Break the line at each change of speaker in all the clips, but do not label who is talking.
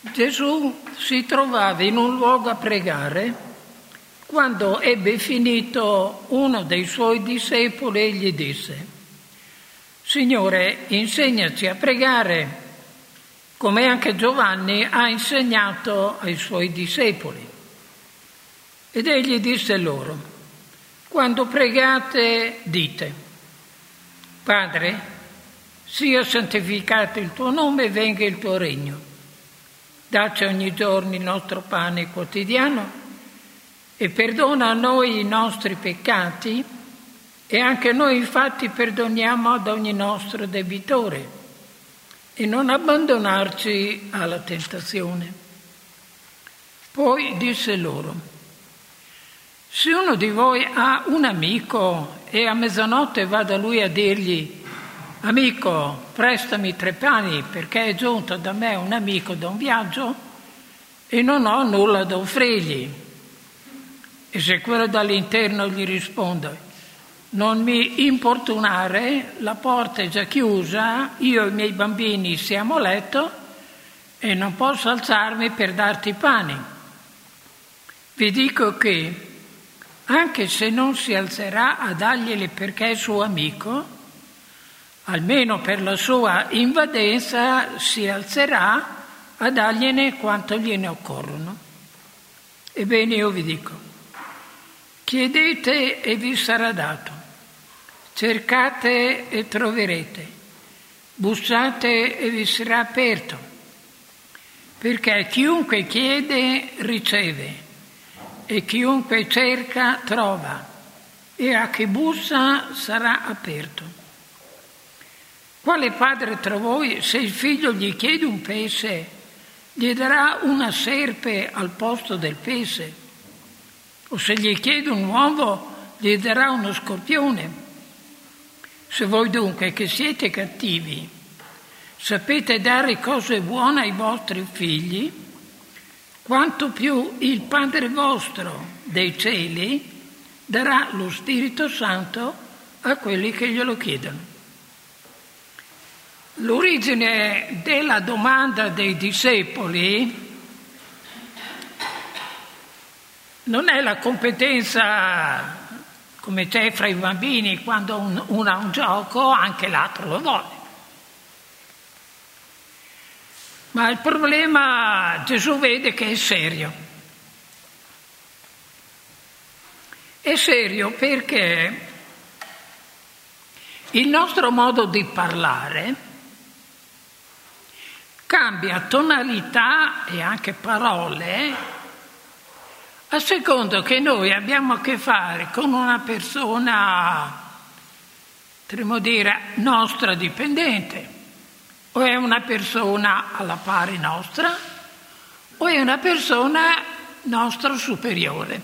Gesù si trovava in un luogo a pregare quando ebbe finito uno dei suoi discepoli e gli disse: Signore, insegnaci a pregare, come anche Giovanni ha insegnato ai suoi discepoli. Ed egli disse loro: quando pregate dite: Padre, sia santificato il tuo nome e venga il tuo regno. Dacci ogni giorno il nostro pane quotidiano e perdona a noi i nostri peccati e anche noi infatti perdoniamo ad ogni nostro debitore e non abbandonarci alla tentazione. Poi disse loro: se uno di voi ha un amico e a mezzanotte va da lui a dirgli: amico, prestami 3 pani perché è giunto da me un amico da un viaggio e non ho nulla da offrirgli. E se quello dall'interno gli risponde: non mi importunare, la porta è già chiusa, io e i miei bambini siamo a letto e non posso alzarmi per darti i pani. Vi dico che anche se non si alzerà a darglieli perché è suo amico, almeno per la sua invadenza si alzerà a dargliene quanto gliene occorrono. Ebbene io vi dico: chiedete e vi sarà dato, cercate e troverete, bussate e vi sarà aperto, perché chiunque chiede riceve e chiunque cerca trova e a chi bussa sarà aperto. Quale padre tra voi, se il figlio gli chiede un pesce, gli darà una serpe al posto del pesce? O se gli chiede un uovo, gli darà uno scorpione? Se voi dunque, che siete cattivi, sapete dare cose buone ai vostri figli, quanto più il Padre vostro dei cieli darà lo Spirito Santo a quelli che glielo chiedono. L'origine della domanda dei discepoli non è la competenza come c'è fra i bambini: quando uno ha un gioco anche l'altro lo vuole. Ma il problema Gesù vede che è serio. È serio perché il nostro modo di parlare cambia tonalità e anche parole a seconda che noi abbiamo a che fare con una persona, potremmo dire, nostra dipendente, o è una persona alla pari nostra, o è una persona nostra superiore.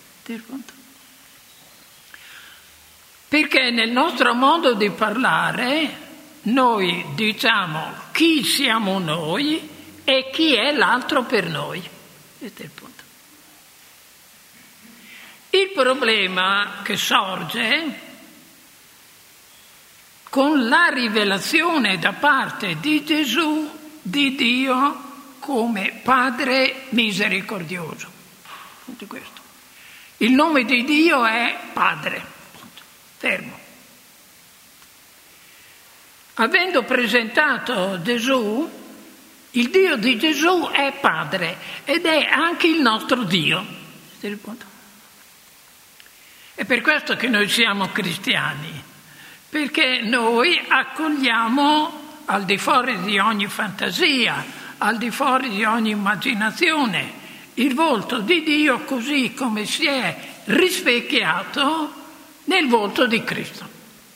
Perché nel nostro modo di parlare noi diciamo chi siamo noi e chi è l'altro per noi. Questo è il punto. Il problema che sorge con la rivelazione da parte di Gesù di Dio come Padre misericordioso. Questo. Il nome di Dio è Padre. Fermo. Avendo presentato Gesù, il Dio di Gesù è Padre ed è anche il nostro Dio. È per questo che noi siamo cristiani, perché noi accogliamo al di fuori di ogni fantasia, al di fuori di ogni immaginazione, il volto di Dio così come si è rispecchiato nel volto di Cristo.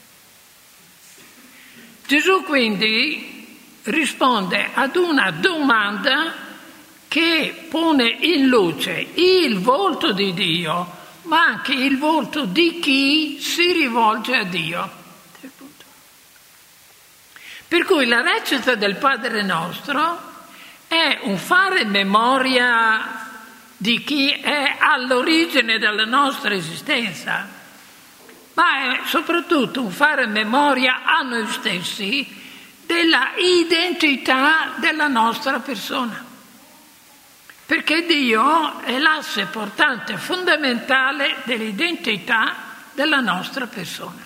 Gesù quindi risponde ad una domanda che pone in luce il volto di Dio, ma anche il volto di chi si rivolge a Dio. Per cui la recita del Padre nostro è un fare memoria di chi è all'origine della nostra esistenza, ma è soprattutto un fare memoria a noi stessi della identità della nostra persona. perché Dio è l'asse portante fondamentale dell'identità della nostra persona.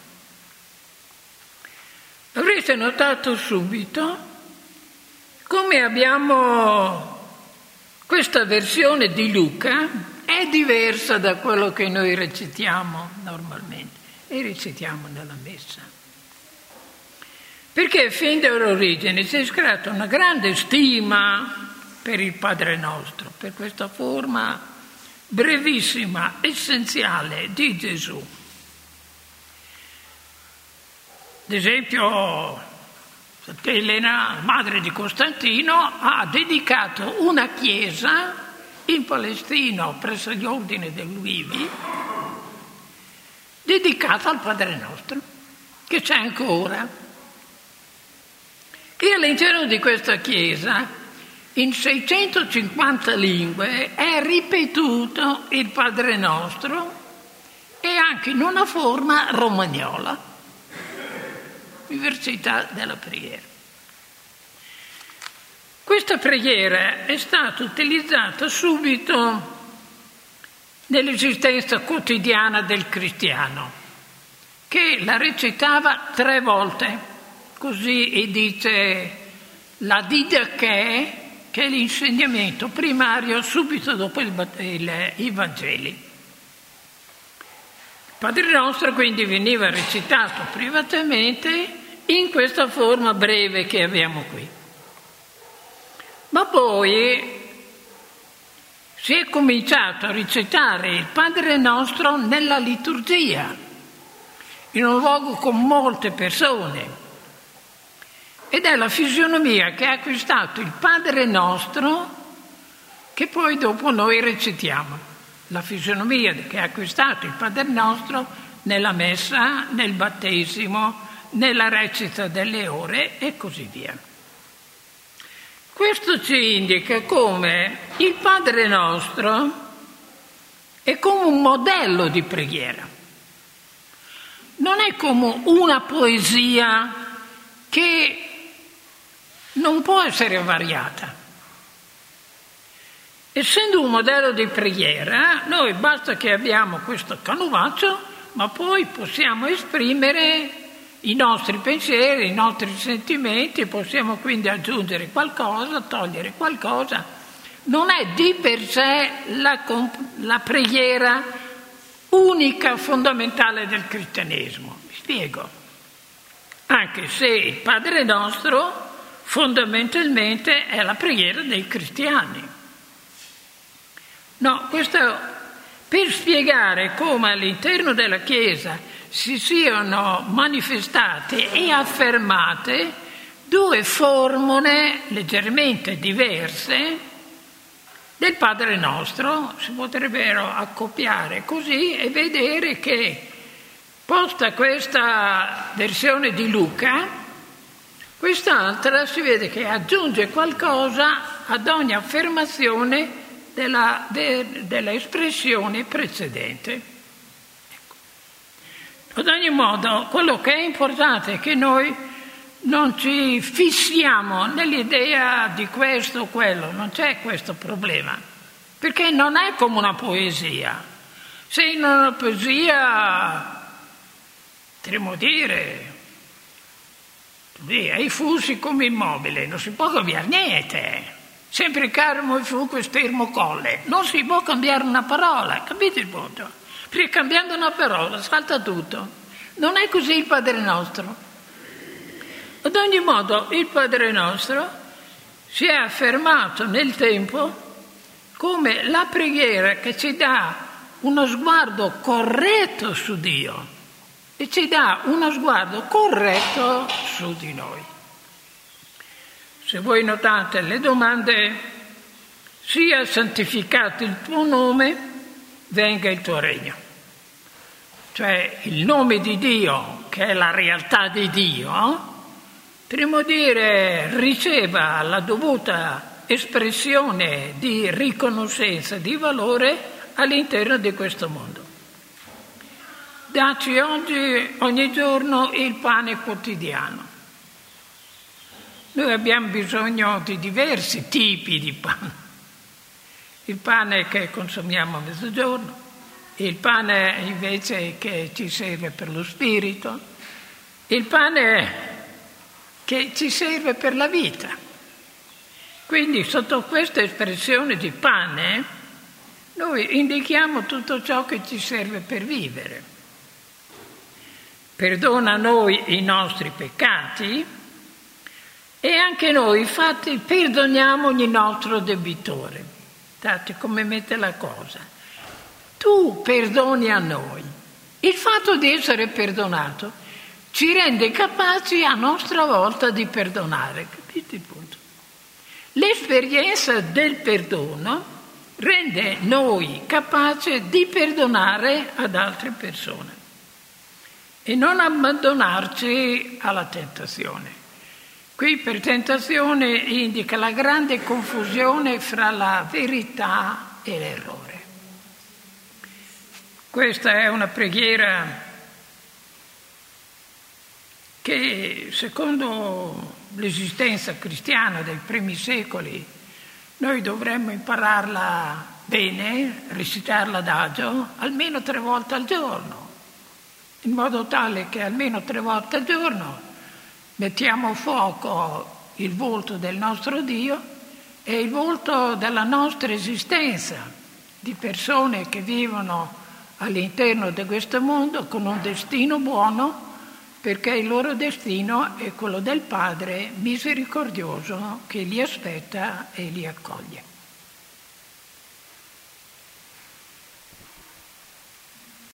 Avrete notato subito come abbiamo questa versione di Luca è diversa da quello che noi recitiamo normalmente e recitiamo nella messa. Perché fin dall'origine si è creata una grande stima per il Padre Nostro, per questa forma brevissima, essenziale di Gesù. Ad esempio, Sant'Elena, madre di Costantino, ha dedicato una chiesa in Palestina presso gli ordini dell'Uivi, dedicata al Padre Nostro, che c'è ancora. E all'interno di questa chiesa, in 650 lingue, è ripetuto il Padre Nostro e anche in una forma romagnola, diversità della preghiera. Questa preghiera è stata utilizzata subito nell'esistenza quotidiana del cristiano, che la recitava 3 volte, così e dice la didache, che è l'insegnamento primario subito dopo i Vangeli. Il Padre Nostro quindi veniva recitato privatamente in questa forma breve che abbiamo qui. Ma poi si è cominciato a recitare il Padre Nostro nella liturgia, in un luogo con molte persone. Ed è la fisionomia che ha acquistato il Padre Nostro che poi dopo noi recitiamo. La fisionomia che ha acquistato il Padre Nostro nella messa, nel battesimo, nella recita delle ore e così via. Questo ci indica come il Padre Nostro è come un modello di preghiera. Non è come una poesia che non può essere variata. Essendo un modello di preghiera, noi basta che abbiamo questo canovaccio, ma poi possiamo esprimere i nostri pensieri, i nostri sentimenti, possiamo quindi aggiungere qualcosa, togliere qualcosa. Non è di per sé la preghiera unica, fondamentale del cristianesimo. Vi spiego. Anche se il Padre Nostro fondamentalmente è la preghiera dei cristiani. No, questo per spiegare come all'interno della Chiesa si siano manifestate e affermate 2 formule leggermente diverse del Padre Nostro. Si potrebbero accoppiare così e vedere che, posta questa versione di Luca, quest'altra si vede che aggiunge qualcosa ad ogni affermazione della espressione precedente. Ecco. Ad ogni modo, quello che è importante è che noi non ci fissiamo nell'idea di questo o quello, non c'è questo problema, perché non è come una poesia. Se in una poesia, potremmo dire, ai fusi come immobile, non si può cambiare niente. Sempre carmo e fu quest'ermo colle. Non si può cambiare una parola, capite il punto? Perché cambiando una parola salta tutto. Non è così il Padre Nostro. Ad ogni modo, il Padre Nostro si è affermato nel tempo come la preghiera che ci dà uno sguardo corretto su Dio e ci dà uno sguardo corretto su di noi. Se voi notate le domande, sia santificato il tuo nome, venga il tuo regno. Cioè il nome di Dio, che è la realtà di Dio, potremmo dire riceva la dovuta espressione di riconoscenza, di valore all'interno di questo mondo. Dacci ogni giorno il pane quotidiano. Noi abbiamo bisogno di diversi tipi di pane il pane che consumiamo a mezzogiorno, il pane invece che ci serve per lo spirito, il pane che ci serve per la vita. Quindi sotto questa espressione di pane noi indichiamo tutto ciò che ci serve per vivere. Perdona a noi i nostri peccati e anche noi infatti perdoniamo ogni nostro debitore. Guardate come mette la cosa. Tu perdoni a noi. Il fatto di essere perdonato ci rende capaci a nostra volta di perdonare. Capite il punto? L'esperienza del perdono rende noi capaci di perdonare ad altre persone e non abbandonarci alla tentazione. Qui per tentazione indica la grande confusione fra la verità e l'errore. Questa è una preghiera che, secondo l'esistenza cristiana dei primi secoli, noi dovremmo impararla bene, recitarla adagio, almeno 3 volte al giorno, in modo tale che almeno 3 volte al giorno mettiamo a fuoco il volto del nostro Dio e il volto della nostra esistenza, di persone che vivono all'interno di questo mondo con un destino buono, perché il loro destino è quello del Padre misericordioso che li aspetta e li accoglie.